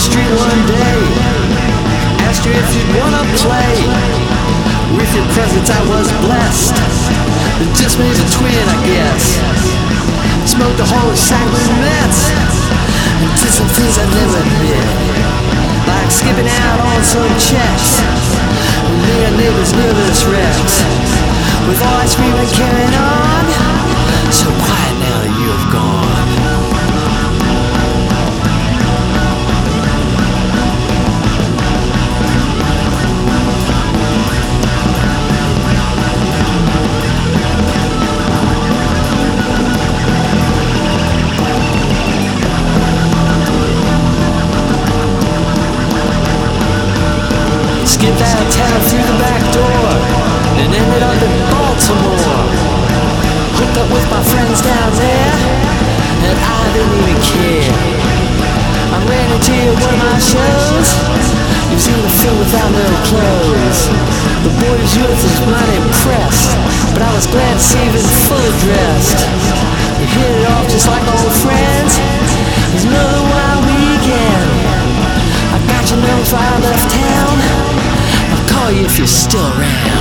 street one day, asked you if you'd wanna play. With your presence I was blessed. It just made a twin, I guess. Smoked a whole sacraments and did some things I never did, like skipping out on some checks and made our neighbors nervous wrecks. With all ice cream and carrying on, so quiet now that you have gone. Skipped out of town through the back door and ended up in Baltimore. Hooked up with my friends down there, and I didn't even care. I ran into you at one of my shows. You seemed to fit without no clothes. The boy's youth was not impressed, but I was glad to see you in full dressed. You hit it off just like old friends. There's another wild weekend. I got your notes while I left town. I'll call you if you're still around.